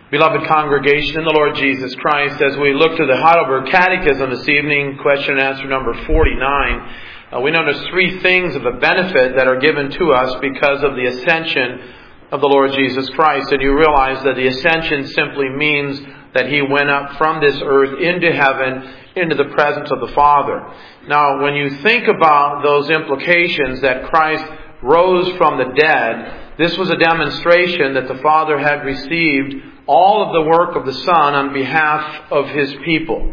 Beloved congregation in the Lord Jesus Christ, as we look to the Heidelberg Catechism this evening, question and answer number 49, we notice three things of a benefit that are given to us because of the ascension of the Lord Jesus Christ. And you realize that the ascension simply means that He went up from this earth into heaven, into the presence of the Father. Now, when you think about those implications that Christ rose from the dead, this was a demonstration that the Father had received all of the work of the Son on behalf of His people.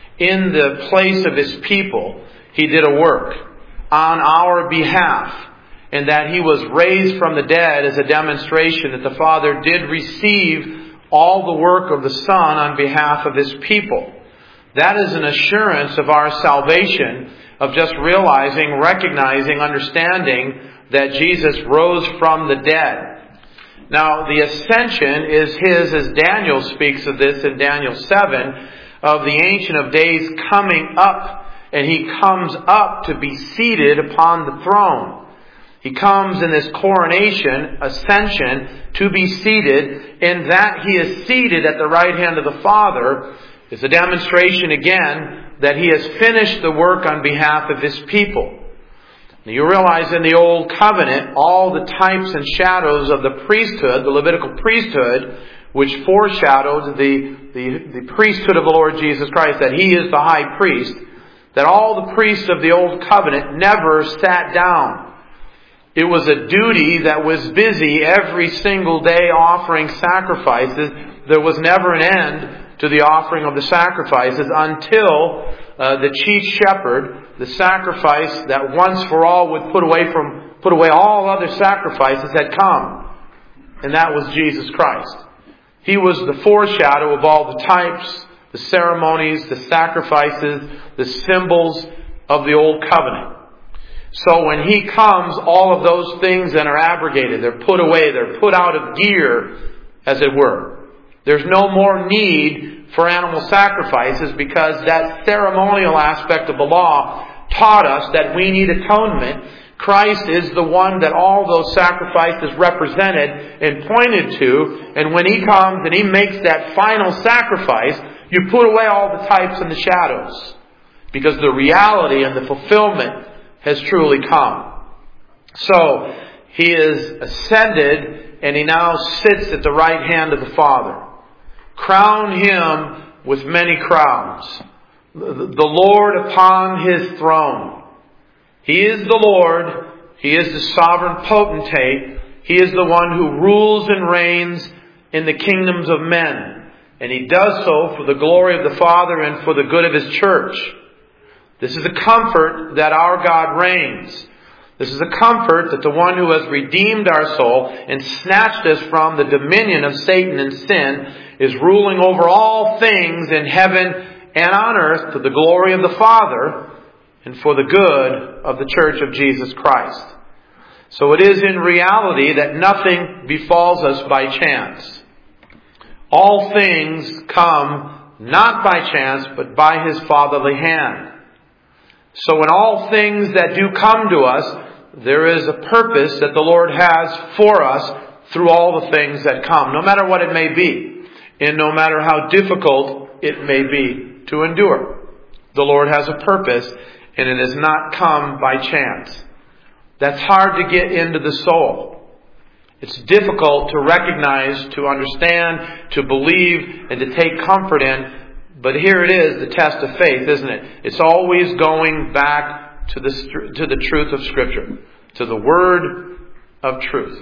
In the place of His people, He did a work on our behalf. And that He was raised from the dead as a demonstration that the Father did receive all the work of the Son on behalf of His people. That is an assurance of our salvation, of just realizing, recognizing, understanding that Jesus rose from the dead. Now, the ascension is His, as Daniel speaks of this in Daniel 7, of the Ancient of Days coming up, and He comes up to be seated upon the throne. He comes in this coronation, ascension, to be seated, and that He is seated at the right hand of the Father is a demonstration again that He has finished the work on behalf of His people. Now you realize in the Old Covenant, all the types and shadows of the priesthood, the Levitical priesthood, which foreshadowed the priesthood of the Lord Jesus Christ, that He is the high priest, that all the priests of the Old Covenant never sat down. It was a duty that was busy every single day offering sacrifices. There was never an end to the offering of the sacrifices until the chief shepherd, the sacrifice that once for all would put away all other sacrifices, had come. And that was Jesus Christ. He was the foreshadow of all the types, the ceremonies, the sacrifices, the symbols of the Old Covenant. So when He comes, all of those things then are abrogated. They're put away. They're put out of gear, as it were. There's no more need for animal sacrifices because that ceremonial aspect of the law taught us that we need atonement. Christ is the one that all those sacrifices represented and pointed to. And when He comes and He makes that final sacrifice, you put away all the types and the shadows. Because the reality and the fulfillment has truly come. So, He is ascended and He now sits at the right hand of the Father. Crown Him with many crowns. The Lord upon His throne. He is the Lord. He is the sovereign potentate. He is the one who rules and reigns in the kingdoms of men. And He does so for the glory of the Father and for the good of His church. This is a comfort that our God reigns. This is a comfort that the one who has redeemed our soul and snatched us from the dominion of Satan and sin is ruling over all things in heaven and on earth to the glory of the Father and for the good of the church of Jesus Christ. So it is in reality that nothing befalls us by chance. All things come not by chance, but by His fatherly hand. So in all things that do come to us, there is a purpose that the Lord has for us through all the things that come, no matter what it may be, and no matter how difficult it may be to endure. The Lord has a purpose, and it has not come by chance. That's hard to get into the soul. It's difficult to recognize, to understand, to believe, and to take comfort in. But here it is, the test of faith, isn't it? It's always going back to the truth of Scripture, to the Word of truth.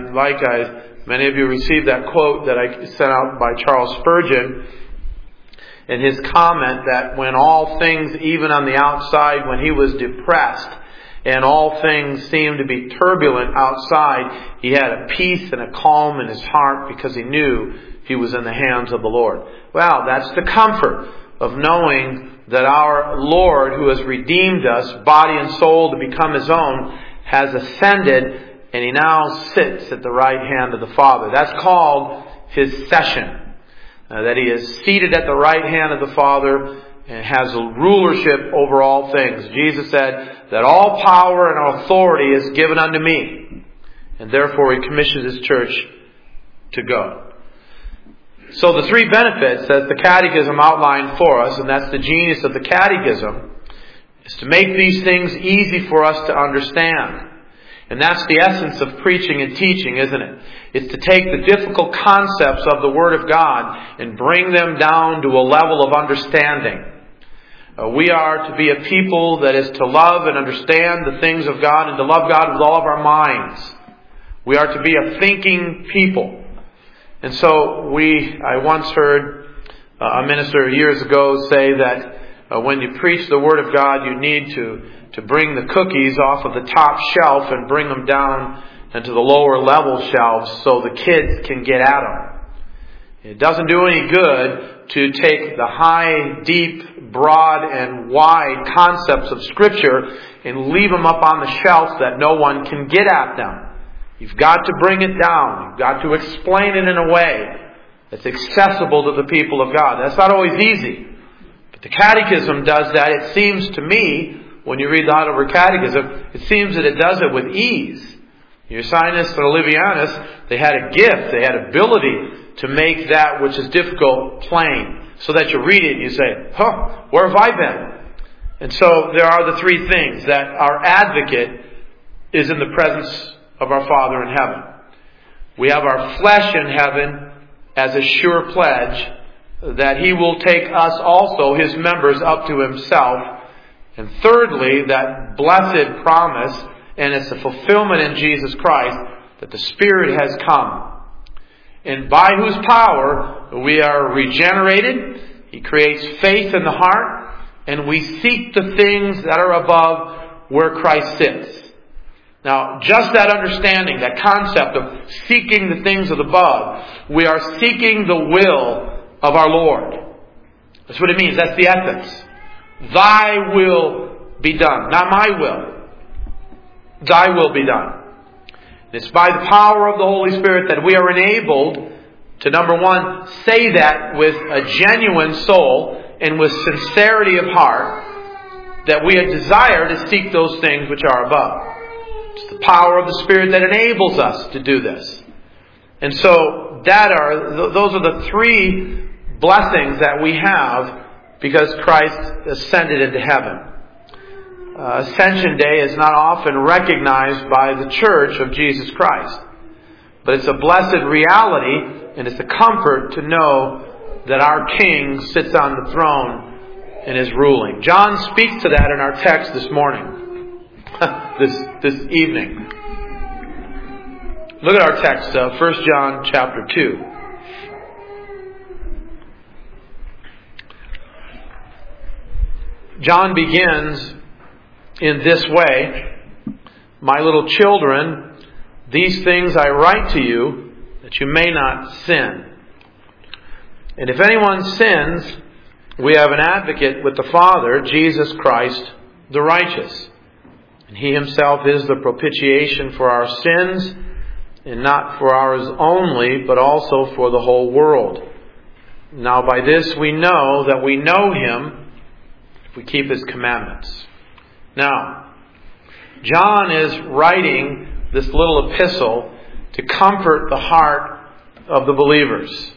Many of you received that quote that I sent out by Charles Spurgeon in his comment that when all things, even on the outside, when he was depressed and all things seemed to be turbulent outside, he had a peace and a calm in his heart because he knew he was in the hands of the Lord. Well, that's the comfort of knowing that our Lord, who has redeemed us, body and soul, to become His own, has ascended, and He now sits at the right hand of the Father. That's called His session. That He is seated at the right hand of the Father and has rulership over all things. Jesus said that all power and authority is given unto me. And therefore He commissions His church to go. So the three benefits that the Catechism outlined for us, and that's the genius of the Catechism, is to make these things easy for us to understand. And that's the essence of preaching and teaching, isn't it? It's to take the difficult concepts of the Word of God and bring them down to a level of understanding. We are to be a people that is to love and understand the things of God and to love God with all of our minds. We are to be a thinking people. And so I once heard a minister years ago say that when you preach the Word of God, you need to bring the cookies off of the top shelf and bring them down into the lower level shelves so the kids can get at them. It doesn't do any good to take the high, deep, broad, and wide concepts of Scripture and leave them up on the shelf that no one can get at them. You've got to bring it down. You've got to explain it in a way that's accessible to the people of God. That's not always easy. But the Catechism does that. It seems to me, when you read the Heidelberg Catechism, it seems that it does it with ease. Ursinus and Olivianus, they had a gift, they had ability to make that which is difficult plain. So that you read it and you say, where have I been? And so there are the three things: that our advocate is in the presence of our Father in heaven. We have our flesh in heaven as a sure pledge that He will take us also, His members, up to Himself. And thirdly, that blessed promise, and it's the fulfillment in Jesus Christ, that the Spirit has come. And by whose power we are regenerated. He creates faith in the heart, and we seek the things that are above where Christ sits. Now, just that understanding, that concept of seeking the things of above, we are seeking the will of our Lord. That's what it means. That's the essence. Thy will be done. Not my will. Thy will be done. It's by the power of the Holy Spirit that we are enabled to, number one, say that with a genuine soul and with sincerity of heart, that we desire to seek those things which are above. It's the power of the Spirit that enables us to do this. And so those are the three blessings that we have because Christ ascended into heaven. Ascension Day is not often recognized by the Church of Jesus Christ. But it's a blessed reality, and it's a comfort to know that our King sits on the throne and is ruling. John speaks to that in our text this morning, this evening. Look at our text, 1 John chapter 2. John begins in this way: My little children, these things I write to you, that you may not sin. And if anyone sins, we have an advocate with the Father, Jesus Christ the righteous. And He Himself is the propitiation for our sins, and not for ours only, but also for the whole world. Now by this we know that we know Him, if we keep His commandments. Now, John is writing this little epistle to comfort the heart of the believers.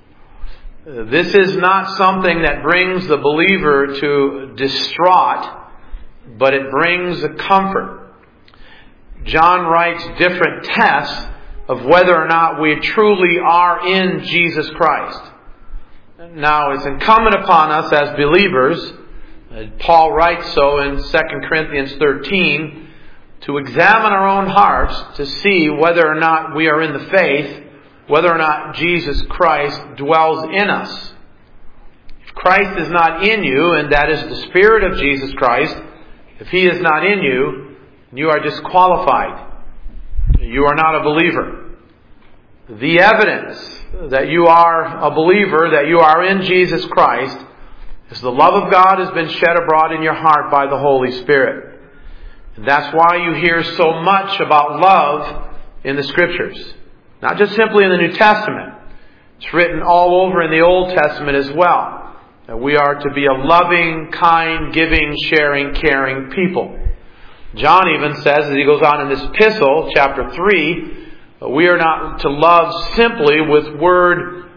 This is not something that brings the believer to distraught, but it brings a comfort. John writes different tests of whether or not we truly are in Jesus Christ. Now, it's incumbent upon us as believers, Paul writes so in 2 Corinthians 13, to examine our own hearts to see whether or not we are in the faith, whether or not Jesus Christ dwells in us. If Christ is not in you, and that is the Spirit of Jesus Christ, if He is not in you, you are disqualified. You are not a believer. The evidence that you are a believer, that you are in Jesus Christ, is the love of God has been shed abroad in your heart by the Holy Spirit. And that's why you hear so much about love in the Scriptures. Not just simply in the New Testament. It's written all over in the Old Testament as well. That we are to be a loving, kind, giving, sharing, caring people. John even says, as he goes on in this epistle, chapter 3, we are not to love simply with word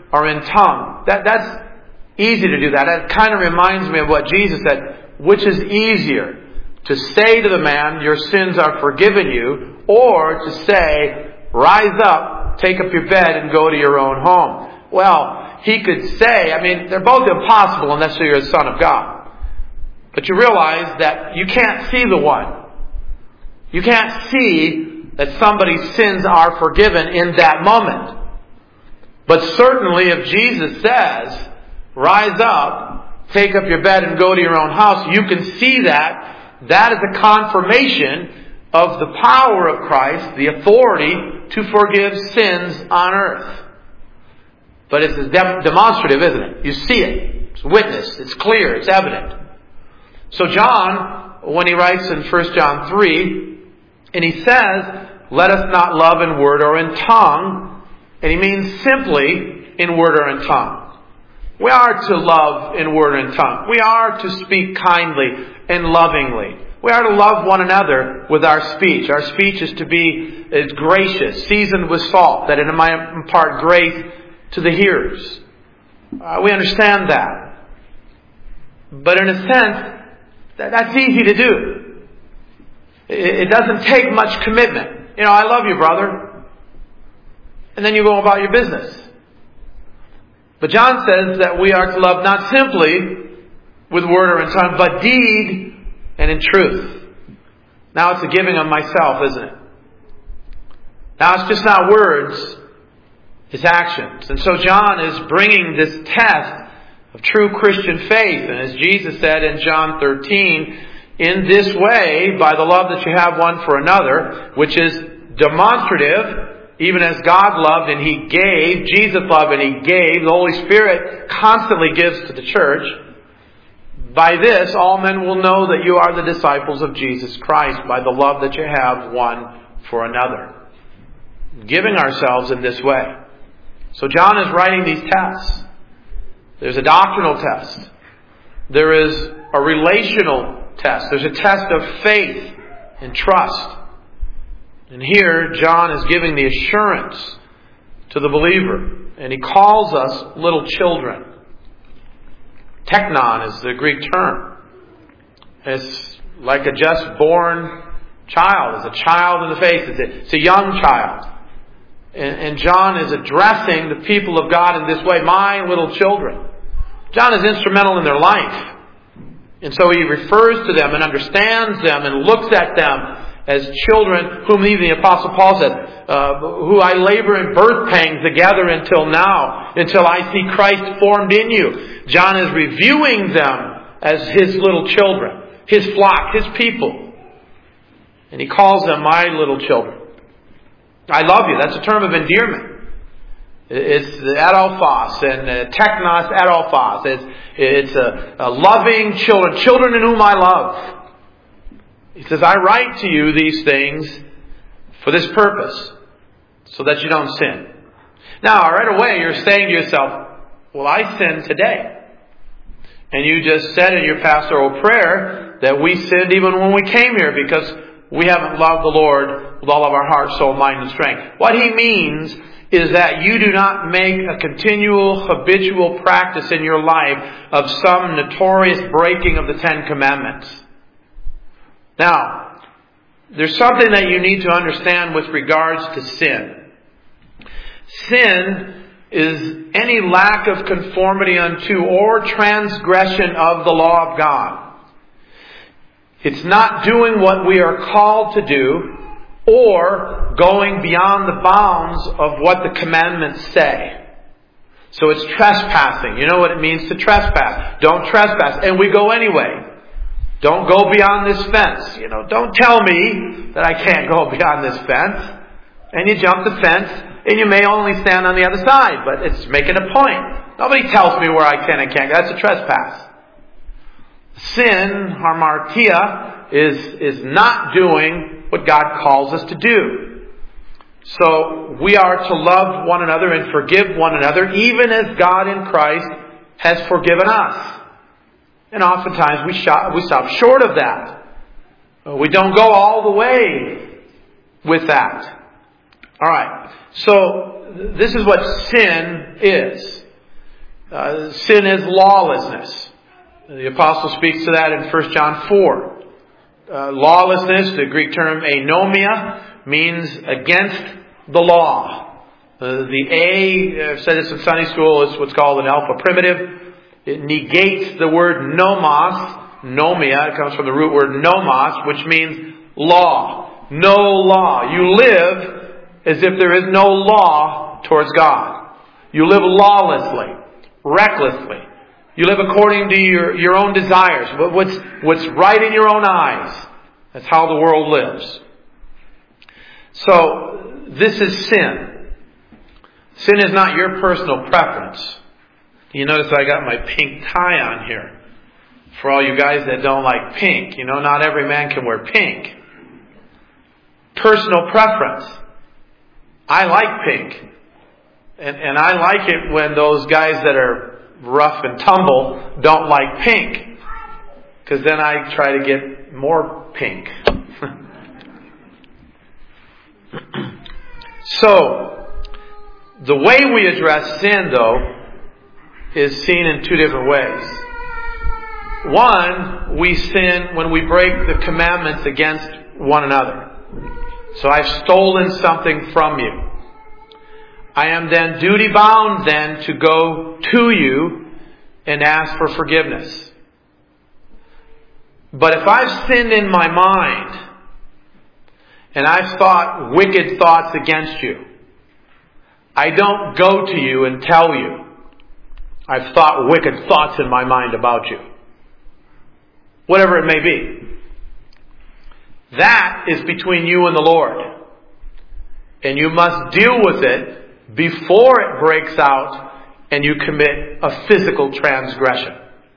or in tongue. That's easy to do that. It kind of reminds me of what Jesus said. Which is easier? To say to the man, your sins are forgiven you, or to say, rise up, take up your bed, and go to your own home. Well, he could say, they're both impossible unless you're a son of God. But you realize that you can't see the one. You can't see that somebody's sins are forgiven in that moment. But certainly if Jesus says, rise up, take up your bed and go to your own house, you can see that. That is a confirmation of the power of Christ, the authority to forgive sins on earth. But it's demonstrative, isn't it? You see it. It's witnessed. It's clear. It's evident. So John, when he writes in 1 John 3, and he says, let us not love in word or in tongue, and he means simply in word or in tongue. We are to love in word and tongue. We are to speak kindly and lovingly. We are to love one another with our speech. Our speech is to be gracious, seasoned with salt, that it might impart grace to the hearers. We understand that. But in a sense, that's easy to do. It doesn't take much commitment. I love you, brother. And then you go about your business. But John says that we are to love not simply with word or in tongue, but deed and in truth. Now it's a giving of myself, isn't it? Now it's just not words, it's actions. And so John is bringing this test of true Christian faith. And as Jesus said in John 13, in this way, by the love that you have one for another, which is demonstrative, even as God loved and He gave, Jesus loved and He gave, the Holy Spirit constantly gives to the church. By this, all men will know that you are the disciples of Jesus Christ, by the love that you have one for another. Giving ourselves in this way. So John is writing these tests. There's a doctrinal test. There is a relational test. There's a test of faith and trust. And here, John is giving the assurance to the believer. And he calls us little children. Teknon is the Greek term. It's like a just born child. It's a child in the faith. It's a young child. And John is addressing the people of God in this way. My little children. John is instrumental in their life. And so he refers to them and understands them and looks at them as children, whom even the Apostle Paul said, who I labor in birth pangs together until now, until I see Christ formed in you. John is reviewing them as his little children, his flock, his people. And he calls them my little children. I love you. That's a term of endearment. It's adelphos and teknos adelphos. It's a loving children, children in whom I love. He says, I write to you these things for this purpose, so that you don't sin. Now, right away, you're saying to yourself, well, I sinned today. And you just said in your pastoral prayer that we sinned even when we came here because we haven't loved the Lord with all of our heart, soul, mind, and strength. What he means is that you do not make a continual, habitual practice in your life of some notorious breaking of the Ten Commandments. Now, there's something that you need to understand with regards to sin. Sin is any lack of conformity unto or transgression of the law of God. It's not doing what we are called to do or going beyond the bounds of what the commandments say. So it's trespassing. You know what it means to trespass. Don't trespass. And we go anyway. Don't go beyond this fence. Don't tell me that I can't go beyond this fence. And you jump the fence, and you may only stand on the other side, but it's making a point. Nobody tells me where I can and can't. That's a trespass. Sin, hamartia, is not doing what God calls us to do. So we are to love one another and forgive one another, even as God in Christ has forgiven us. And oftentimes we stop short of that. We don't go all the way with that. Alright, so this is what sin is. Sin is lawlessness. The apostle speaks to that in 1 John 4. Lawlessness, the Greek term anomia, means against the law. The A, I've said this in Sunday school, is what's called an alpha primitive. It negates the word nomos. Nomia, it comes from the root word nomos, which means law. No law. You live as if there is no law towards God. You live lawlessly, recklessly. You live according to your own desires. What's right in your own eyes. That's how the world lives. So, this is sin. Sin is not your personal preference. You notice I got my pink tie on here. For all you guys that don't like pink. Not every man can wear pink. Personal preference. I like pink. And I like it when those guys that are rough and tumble don't like pink. Because then I try to get more pink. So, the way we address sin, though, is seen in two different ways. One, we sin when we break the commandments against one another. So I've stolen something from you. I am then duty bound then to go to you and ask for forgiveness. But if I've sinned in my mind and I've thought wicked thoughts against you, I don't go to you and tell you I've thought wicked thoughts in my mind about you. Whatever it may be. That is between you and the Lord. And you must deal with it before it breaks out and you commit a physical transgression.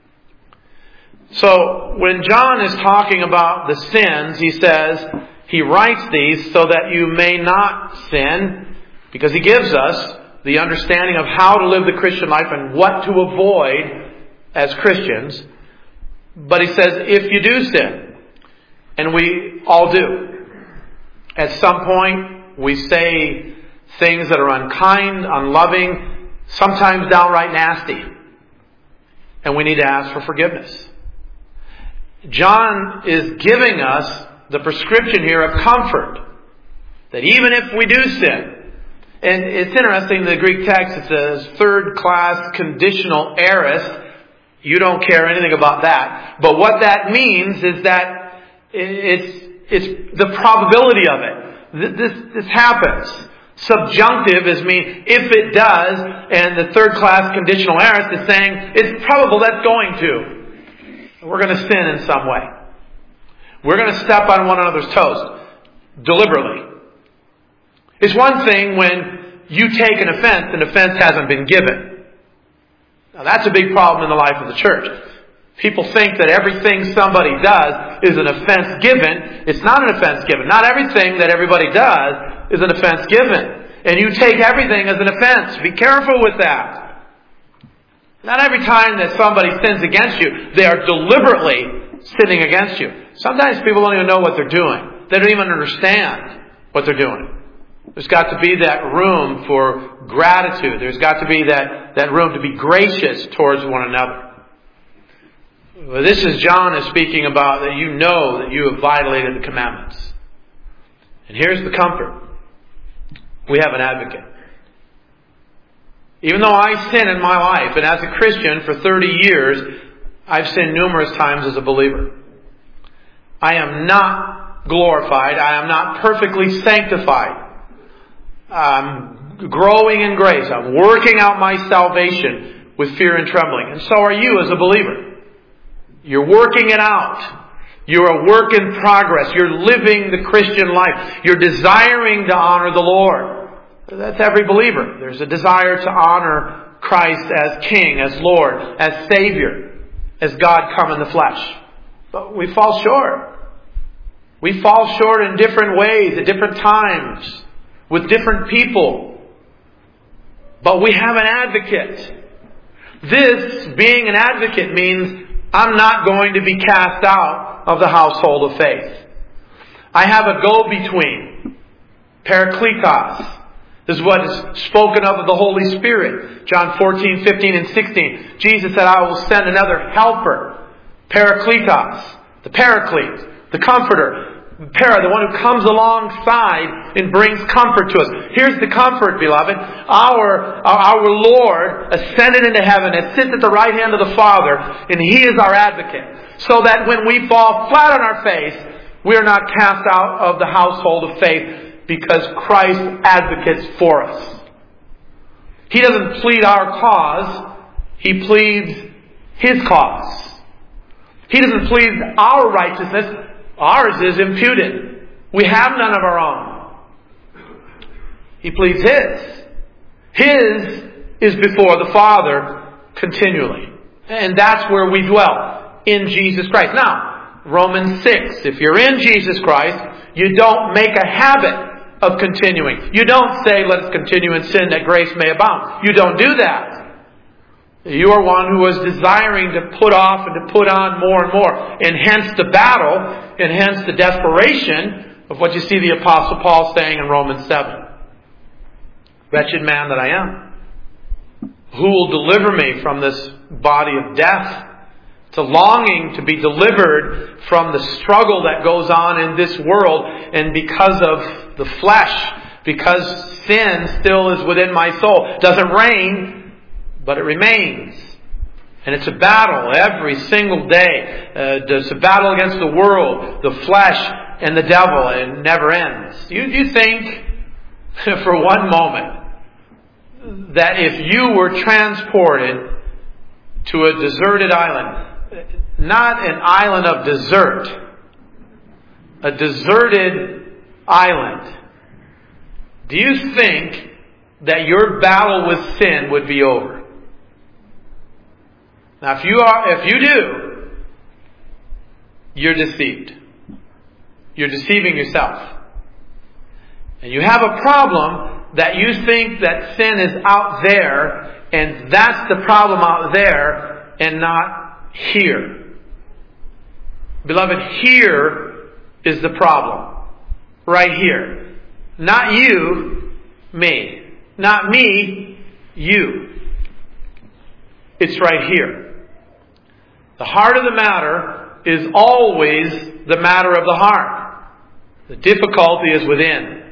So, when John is talking about the sins, he says, he writes these so that you may not sin, because he gives us the understanding of how to live the Christian life and what to avoid as Christians. But he says, if you do sin, and we all do, at some point we say things that are unkind, unloving, sometimes downright nasty, and we need to ask for forgiveness. John is giving us the prescription here of comfort, that even if we do sin, and it's interesting, the Greek text, it says third-class conditional aorist. You don't care anything about that. But what that means is that it's the probability of it. This happens. Subjunctive is mean if it does, and the third-class conditional aorist is saying it's probable that's going to. We're going to sin in some way. We're going to step on one another's toes deliberately. It's one thing when you take an offense hasn't been given. Now that's a big problem in the life of the church. People think that everything somebody does is an offense given. It's not an offense given. Not everything that everybody does is an offense given. And you take everything as an offense. Be careful with that. Not every time that somebody sins against you, they are deliberately sinning against you. Sometimes people don't even know what they're doing. They don't even understand what they're doing. There's got to be that room for gratitude. There's got to be that room to be gracious towards one another. Well, this is John is speaking about that you know that you have violated the commandments. And here's the comfort. We have an advocate. Even though I sin in my life, and as a Christian for 30 years, I've sinned numerous times as a believer. I am not glorified. I am not perfectly sanctified. I'm growing in grace. I'm working out my salvation with fear and trembling. And so are you as a believer. You're working it out. You're a work in progress. You're living the Christian life. You're desiring to honor the Lord. That's every believer. There's a desire to honor Christ as King, as Lord, as Savior, as God come in the flesh. But we fall short. We fall short in different ways, at different times, with different people. But we have an advocate. This, being an advocate, means I'm not going to be cast out of the household of faith. I have a go-between, parakletos. This is what is spoken of the Holy Spirit. John 14, 15, and 16. Jesus said, I will send another helper, Parakletos, the Paraclete, the Comforter. The one who comes alongside and brings comfort to us. Here's the comfort, beloved. Our Lord ascended into heaven and sits at the right hand of the Father, and He is our advocate. So that when we fall flat on our face, we are not cast out of the household of faith, because Christ advocates for us. He doesn't plead our cause. He pleads His cause. He doesn't plead our righteousness. Ours is imputed. We have none of our own. He pleads His. His is before the Father continually. And that's where we dwell, in Jesus Christ. Now, Romans 6. If you're in Jesus Christ, you don't make a habit of continuing. You don't say, let us continue in sin that grace may abound. You don't do that. You are one who is desiring to put off and to put on more and more. And hence the battle, and hence the desperation of what you see the Apostle Paul saying in Romans 7. Wretched man that I am. Who will deliver me from this body of death? It's a longing to be delivered from the struggle that goes on in this world, and because of the flesh, because sin still is within my soul. It doesn't reign, but it remains. And it's a battle every single day. It's a battle against the world, the flesh, and the devil, and it never ends. You think for one moment that if you were transported to a deserted island, not an island of desert, a deserted island, do you think that your battle with sin would be over? Now, if you do, you're deceived. You're deceiving yourself. And you have a problem that you think that sin is out there, and that's the problem out there, and not here. Beloved, here is the problem. Right here. Not you, me. Not me, you. It's right here. The heart of the matter is always the matter of the heart. The difficulty is within.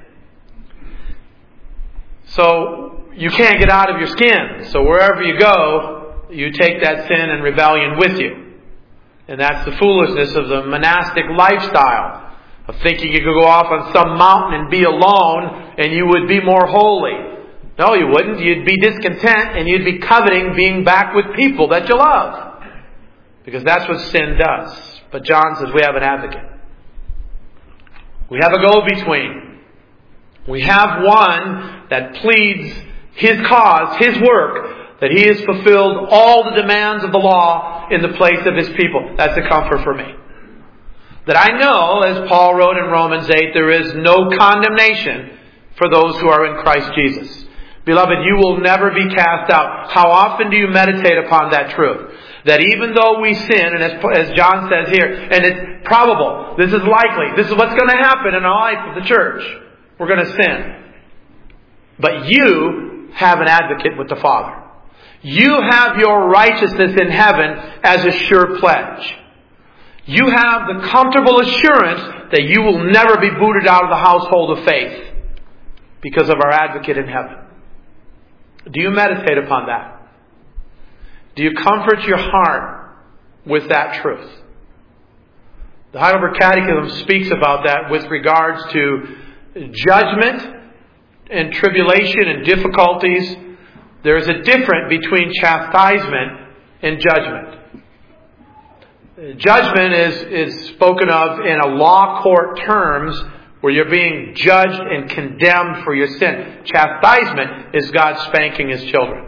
So, you can't get out of your skin. So wherever you go, you take that sin and rebellion with you. And that's the foolishness of the monastic lifestyle, of thinking you could go off on some mountain and be alone and you would be more holy. No, you wouldn't. You'd be discontent and you'd be coveting being back with people that you love. Because that's what sin does. But John says we have an advocate. We have a go-between. We have one that pleads His cause, His work, that He has fulfilled all the demands of the law in the place of His people. That's a comfort for me. That I know, as Paul wrote in Romans 8, there is no condemnation for those who are in Christ Jesus. Beloved, you will never be cast out. How often do you meditate upon that truth? That even though we sin, and as John says here, and it's probable, this is likely, this is what's going to happen in our life of the church. We're going to sin. But you have an advocate with the Father. You have your righteousness in heaven as a sure pledge. You have the comfortable assurance that you will never be booted out of the household of faith because of our advocate in heaven. Do you meditate upon that? Do you comfort your heart with that truth? The Heidelberg Catechism speaks about that with regards to judgment and tribulation and difficulties. There is a difference between chastisement and judgment. Judgment is spoken of in a law court terms where you're being judged and condemned for your sin. Chastisement is God spanking His children.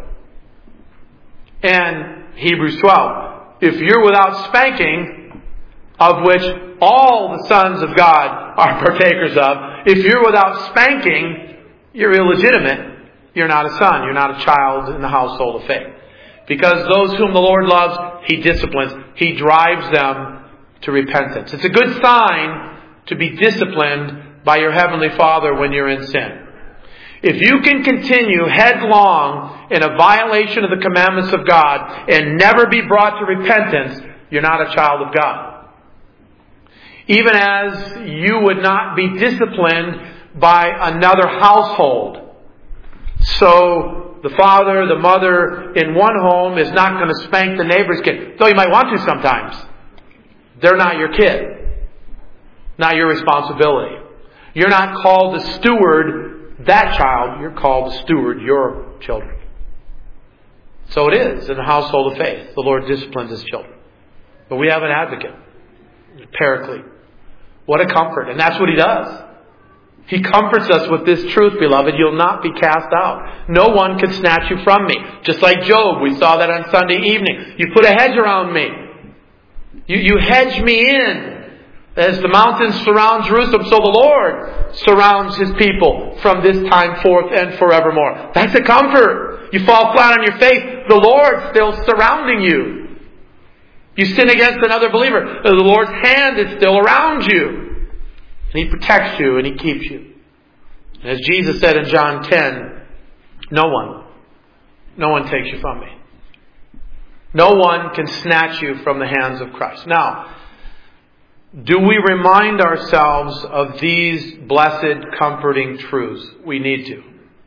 And Hebrews 12. If you're without spanking, of which all the sons of God are partakers of, if you're without spanking, you're illegitimate. You're not a son. You're not a child in the household of faith. Because those whom the Lord loves, He disciplines. He drives them to repentance. It's a good sign to be disciplined by your Heavenly Father when you're in sin. If you can continue headlong in a violation of the commandments of God and never be brought to repentance, you're not a child of God. Even as you would not be disciplined by another household. So the father, the mother in one home is not going to spank the neighbor's kid. Though you might want to sometimes. They're not your kid. Not your responsibility. You're not called to steward that child. You're called to steward your children. So it is in the household of faith. The Lord disciplines His children. But we have an advocate. Paraclete. What a comfort. And that's what He does. He comforts us with this truth, beloved. You'll not be cast out. No one can snatch you from me. Just like Job. We saw that on Sunday evening. You put a hedge around me. You hedge me in. As the mountains surround Jerusalem, so the Lord surrounds His people from this time forth and forevermore. That's a comfort. You fall flat on your face, the Lord's still surrounding you. You sin against another believer, the Lord's hand is still around you. And He protects you and He keeps you. And as Jesus said in John 10, no one takes you from me. No one can snatch you from the hands of Christ. Now, do we remind ourselves of these blessed, comforting truths? We need to.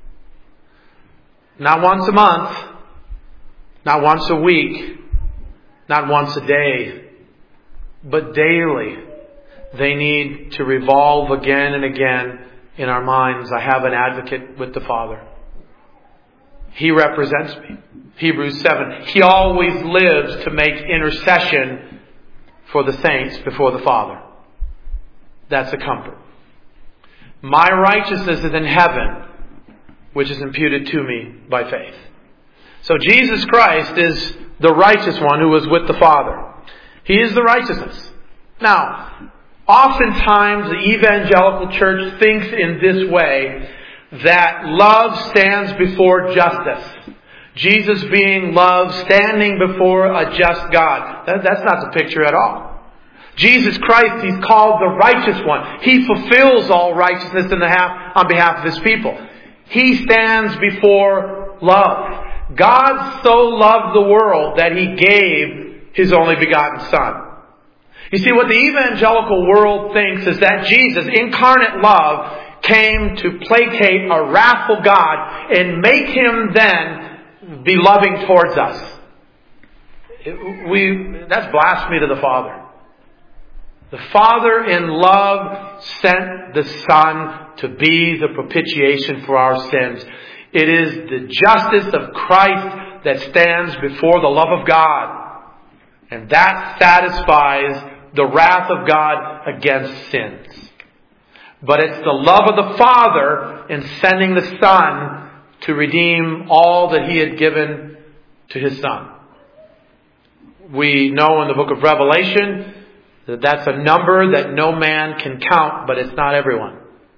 Not once a month, not once a week, not once a day, but daily. They need to revolve again and again in our minds. I have an advocate with the Father. He represents me. Hebrews 7. He always lives to make intercession for the saints before the Father. That's a comfort. My righteousness is in heaven, which is imputed to me by faith. So Jesus Christ is the righteous one who was with the Father. He is the righteousness. Now, oftentimes the evangelical church thinks in this way, that love stands before justice. Jesus being love, standing before a just God. That's not the picture at all. Jesus Christ, He's called the righteous one. He fulfills all righteousness on behalf of His people. He stands before love. God so loved the world that He gave His only begotten Son. You see, what the evangelical world thinks is that Jesus, incarnate love, came to placate a wrathful God and make Him then be loving towards us. That's blasphemy to the Father. The Father in love sent the Son to be the propitiation for our sins. It is the justice of Christ that stands before the love of God. And that satisfies the wrath of God against sins. But it's the love of the Father in sending the Son to redeem all that He had given to His Son. We know in the book of Revelation that that's a number that no man can count, but it's not everyone.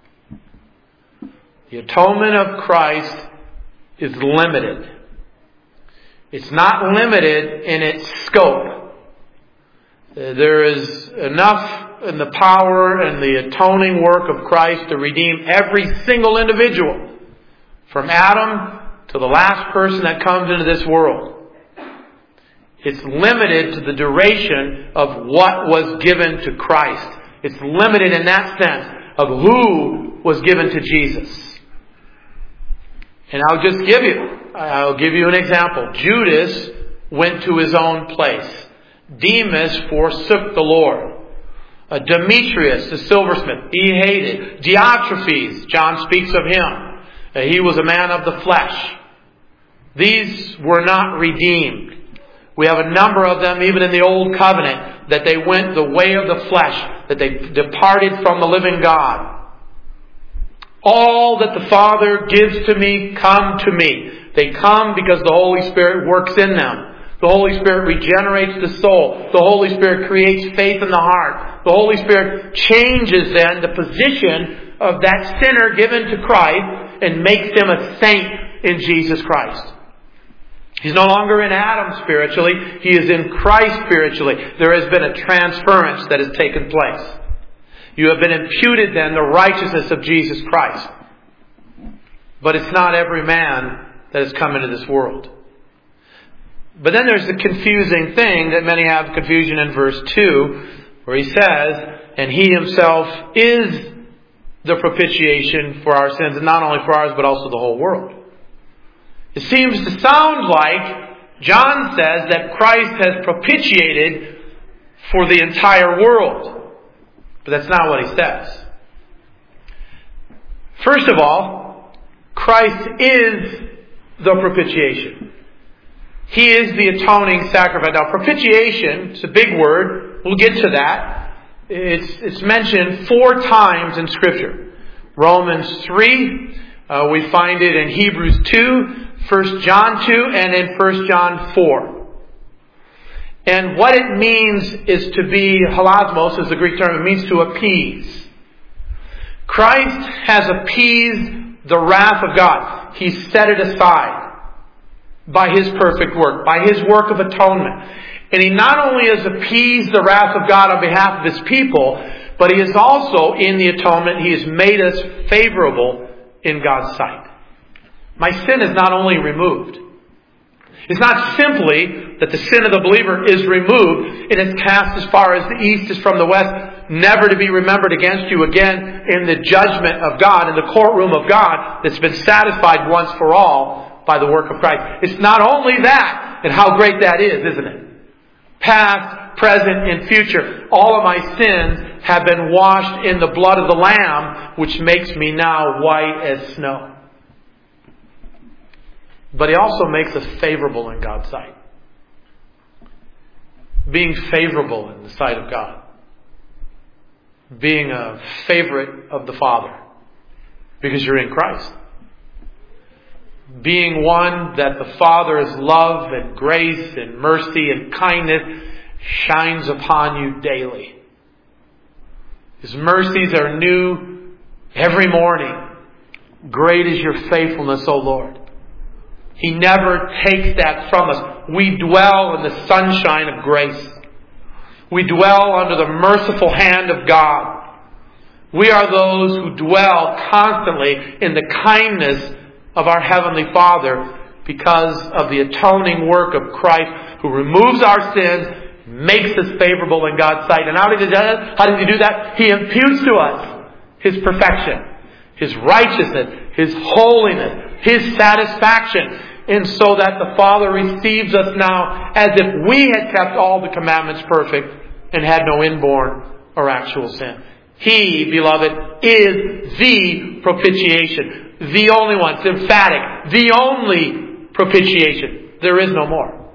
The atonement of Christ is limited. It's not limited in its scope. There is enough in the power and the atoning work of Christ to redeem every single individual. From Adam to the last person that comes into this world. It's limited to the duration of what was given to Christ. It's limited in that sense of who was given to Jesus. And I'll give you an example. Judas went to his own place. Demas forsook the Lord. Demetrius, the silversmith, he hated. Diotrephes, John speaks of him. He was a man of the flesh. These were not redeemed. We have a number of them, even in the Old Covenant, that they went the way of the flesh, that they departed from the living God. All that the Father gives to me, come to me. They come because the Holy Spirit works in them. The Holy Spirit regenerates the soul. The Holy Spirit creates faith in the heart. The Holy Spirit changes then the position of that sinner given to Christ and makes him a saint in Jesus Christ. He's no longer in Adam spiritually. He is in Christ spiritually. There has been a transference that has taken place. You have been imputed then the righteousness of Jesus Christ. but it's not every man that has come into this world. But then there's the confusing thing that many have confusion in verse 2, where he says, and he himself is the propitiation for our sins, and not only for ours, but also the whole world. It seems to sound like John says that Christ has propitiated for the entire world. But that's not what he says. First of all, Christ is the propitiation. He is the atoning sacrifice. Now, propitiation, it's a big word. We'll get to that. It's mentioned 4 times in Scripture. Romans 3, we find it in Hebrews 2, 1 John 2, and in 1 John 4. And what it means is to be, halasmos is the Greek term, it means to appease. Christ has appeased the wrath of God. He set it aside by His perfect work, by His work of atonement. And He not only has appeased the wrath of God on behalf of His people, but He is also, in the atonement, He has made us favorable in God's sight. My sin is not only removed. It's not simply that the sin of the believer is removed and it's cast as far as the east is from the west, never to be remembered against you again in the judgment of God, in the courtroom of God that's been satisfied once for all by the work of Christ. It's not only that, and how great that is, isn't it? Past, present, and future. All of my sins have been washed in the blood of the Lamb, which makes me now white as snow. But He also makes us favorable in God's sight. Being favorable in the sight of God. Being a favorite of the Father. Because you're in Christ. Being one that the Father's love and grace and mercy and kindness shines upon you daily. His mercies are new every morning. Great is your faithfulness, O Lord. He never takes that from us. We dwell in the sunshine of grace. We dwell under the merciful hand of God. We are those who dwell constantly in the kindness of our Heavenly Father because of the atoning work of Christ, who removes our sins, makes us favorable in God's sight. And how does He do that? He imputes to us His perfection, His righteousness, His holiness, His satisfaction. And so that the Father receives us now as if we had kept all the commandments perfect and had no inborn or actual sin. He, beloved, is the propitiation. The only one. It's emphatic. The only propitiation. There is no more.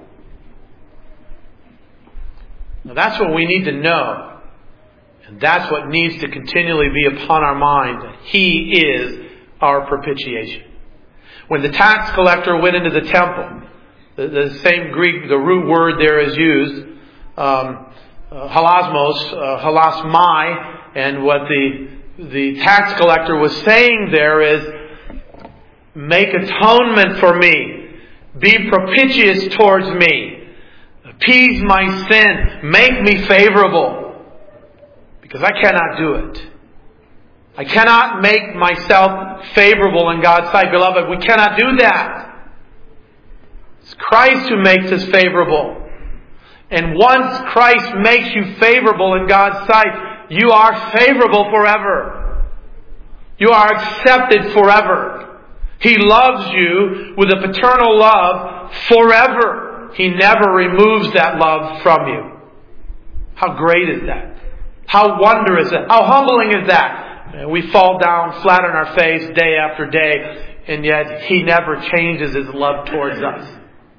Now that's what we need to know. And that's what needs to continually be upon our mind. That He is our propitiation. When the tax collector went into the temple, the same Greek, the root word there is used, halasmos, halasmai, and what the tax collector was saying there is, make atonement for me, be propitious towards me, appease my sin, make me favorable, because I cannot do it. I cannot make myself favorable in God's sight. Beloved, we cannot do that. It's Christ who makes us favorable. And once Christ makes you favorable in God's sight, you are favorable forever. You are accepted forever. He loves you with a paternal love forever. He never removes that love from you. How great is that? How wondrous is that? How humbling is that? We fall down flat on our face day after day, and yet He never changes His love towards us.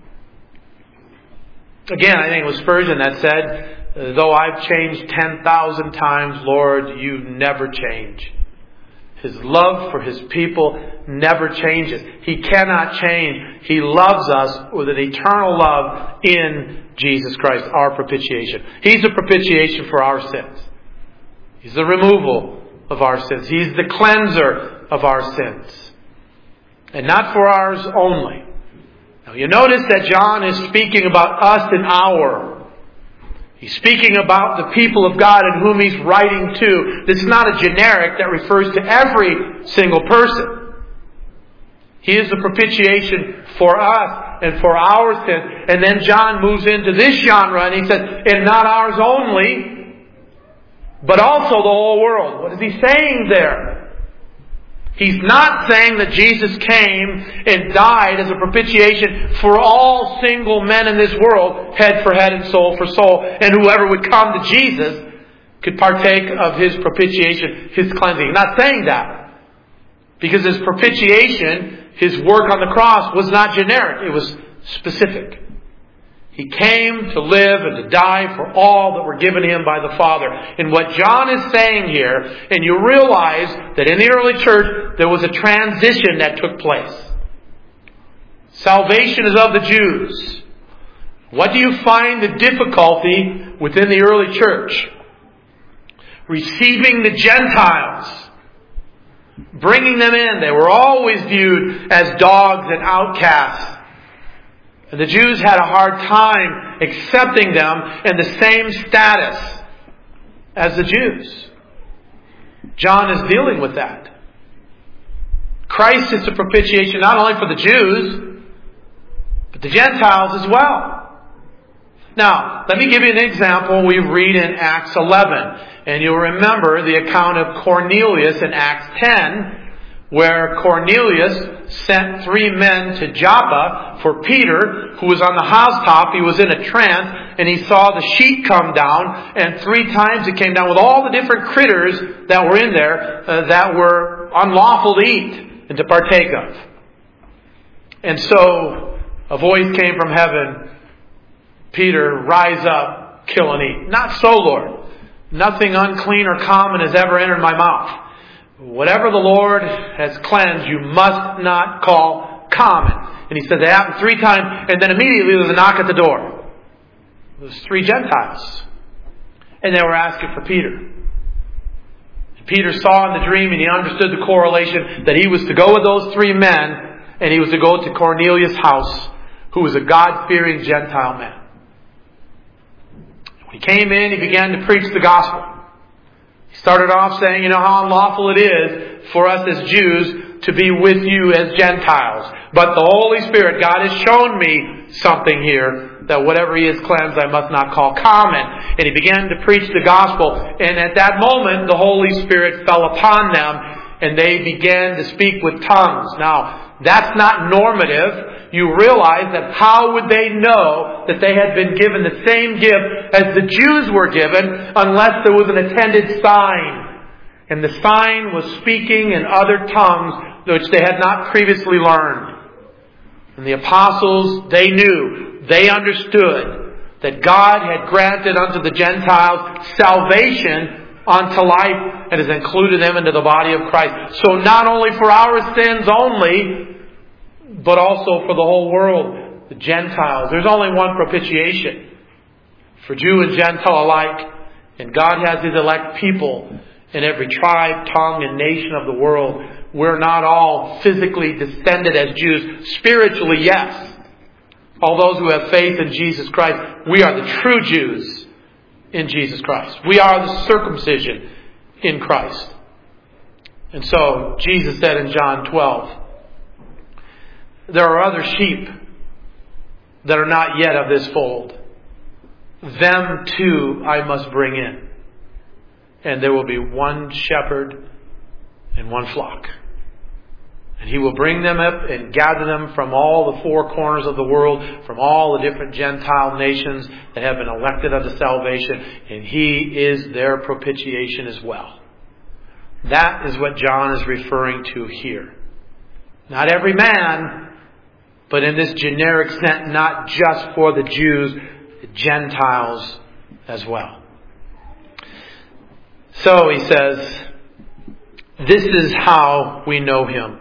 Again, I think it was Spurgeon that said, though I've changed 10,000 times, Lord, you never change. His love for His people never changes. He cannot change. He loves us with an eternal love in Jesus Christ, our propitiation. He's the propitiation for our sins. He's the removal of our sins. He's the cleanser of our sins. And not for ours only. Now you notice that John is speaking about us and our. He's speaking about the people of God in whom he's writing to. This is not a generic that refers to every single person. He is the propitiation for us and for our sins. And then John moves into this genre and he says, and not ours only, but also the whole world. What is he saying there? He's not saying that Jesus came and died as a propitiation for all single men in this world, head for head and soul for soul, and whoever would come to Jesus could partake of His propitiation, His cleansing. He's not saying that. Because His propitiation, His work on the cross, was not generic. It was specific. He came to live and to die for all that were given Him by the Father. And what John is saying here, and you realize that in the early church, there was a transition that took place. Salvation is of the Jews. What do you find the difficulty within the early church? Receiving the Gentiles. Bringing them in. They were always viewed as dogs and outcasts. And the Jews had a hard time accepting them in the same status as the Jews. John is dealing with that. Christ is the propitiation not only for the Jews, but the Gentiles as well. Now, let me give you an example we read in Acts 11. And you'll remember the account of Cornelius in Acts 10, where Cornelius sent 3 men to Joppa for Peter, who was on the housetop. He was in a trance, and he saw the sheet come down, and 3 times it came down with all the different critters that were in there that were unlawful to eat and to partake of. And so a voice came from heaven, Peter, rise up, kill and eat. Not so, Lord. Nothing unclean or common has ever entered my mouth. Whatever the Lord has cleansed, you must not call common. And he said that happened 3 times, and then immediately there was a knock at the door. It was 3 Gentiles. And they were asking for Peter. And Peter saw in the dream, and he understood the correlation, that he was to go with those 3 men, and he was to go to Cornelius' house, who was a God-fearing Gentile man. When he came in, he began to preach the gospel. He started off saying, you know how unlawful it is for us as Jews to be with you as Gentiles. But the Holy Spirit, God has shown me something here, that whatever He has cleansed, I must not call common. And he began to preach the gospel. And at that moment, the Holy Spirit fell upon them, and they began to speak with tongues. Now, that's not normative. You realize that how would they know that they had been given the same gift as the Jews were given unless there was an attended sign? And the sign was speaking in other tongues which they had not previously learned. And the apostles, they knew, they understood that God had granted unto the Gentiles salvation unto life and has included them into the body of Christ. So not only for our sins only, but also for the whole world, the Gentiles. There's only one propitiation for Jew and Gentile alike. And God has His elect people in every tribe, tongue, and nation of the world. We're not all physically descended as Jews. Spiritually, yes. All those who have faith in Jesus Christ, we are the true Jews in Jesus Christ. We are the circumcision in Christ. And so, Jesus said in John 12, there are other sheep that are not yet of this fold. Them too I must bring in. And there will be one shepherd and one flock. And He will bring them up and gather them from all the 4 corners of the world, from all the different Gentile nations that have been elected unto salvation. And He is their propitiation as well. That is what John is referring to here. Not every man, but in this generic sense, not just for the Jews, the Gentiles as well. So he says, this is how we know Him.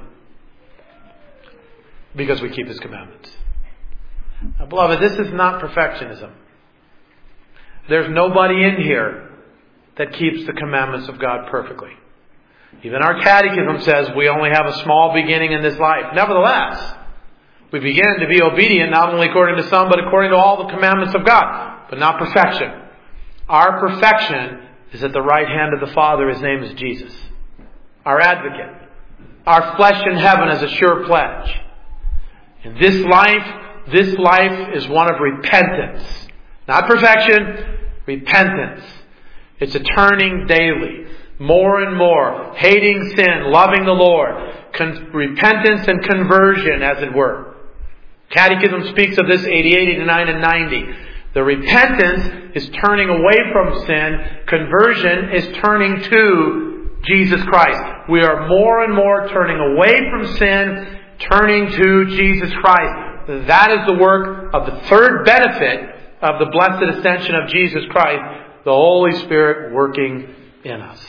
Because we keep His commandments. Now, beloved, this is not perfectionism. There's nobody in here that keeps the commandments of God perfectly. Even our catechism says we only have a small beginning in this life. Nevertheless, we begin to be obedient not only according to some, but according to all the commandments of God. But not perfection. Our perfection is at the right hand of the Father. His name is Jesus. Our advocate. our flesh in heaven as a sure pledge. In this life is one of repentance. Not perfection, repentance. It's a turning daily, more and more, hating sin, loving the Lord, repentance and conversion, as it were. Catechism speaks of this 88, 89, and 90. The repentance is turning away from sin. Conversion is turning to Jesus Christ. We are more and more turning away from sin, turning to Jesus Christ. That is the work of the third benefit of the blessed ascension of Jesus Christ, the Holy Spirit working in us.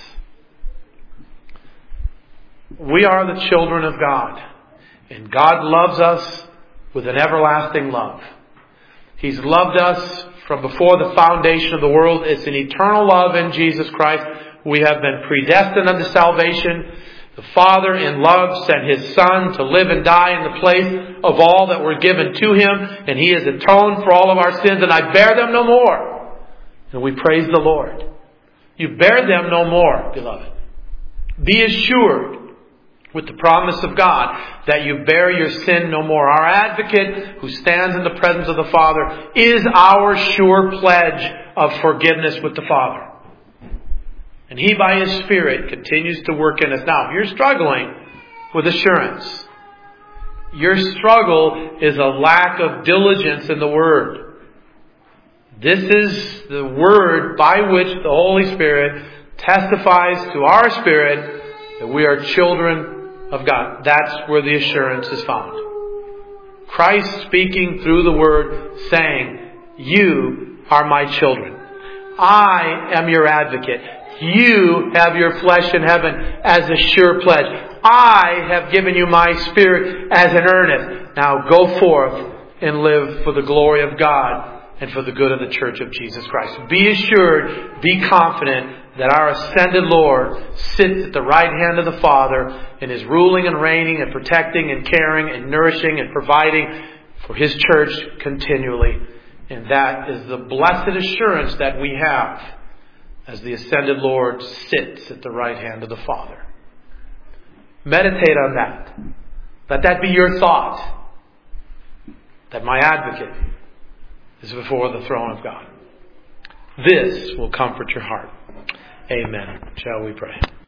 We are the children of God, and God loves us with an everlasting love. He's loved us from before the foundation of the world. It's an eternal love in Jesus Christ. We have been predestined unto salvation. The Father in love sent His Son to live and die in the place of all that were given to Him, and He has atoned for all of our sins, and I bear them no more. And we praise the Lord. You bear them no more, beloved. Be assured with the promise of God that you bear your sin no more. Our advocate who stands in the presence of the Father is our sure pledge of forgiveness with the Father. And He, by His Spirit, continues to work in us. Now, if you're struggling with assurance, your struggle is a lack of diligence in the Word. This is the Word by which the Holy Spirit testifies to our spirit that we are children of God. That's where the assurance is found. Christ speaking through the Word, saying, you are my children. I am your advocate. You have your flesh in heaven as a sure pledge. I have given you my Spirit as an earnest. Now go forth and live for the glory of God and for the good of the Church of Jesus Christ. Be assured, be confident that our ascended Lord sits at the right hand of the Father and is ruling and reigning and protecting and caring and nourishing and providing for His church continually. And that is the blessed assurance that we have as the ascended Lord sits at the right hand of the Father. Meditate on that. Let that be your thought. That my advocate is before the throne of God. This will comfort your heart. Amen. Shall we pray?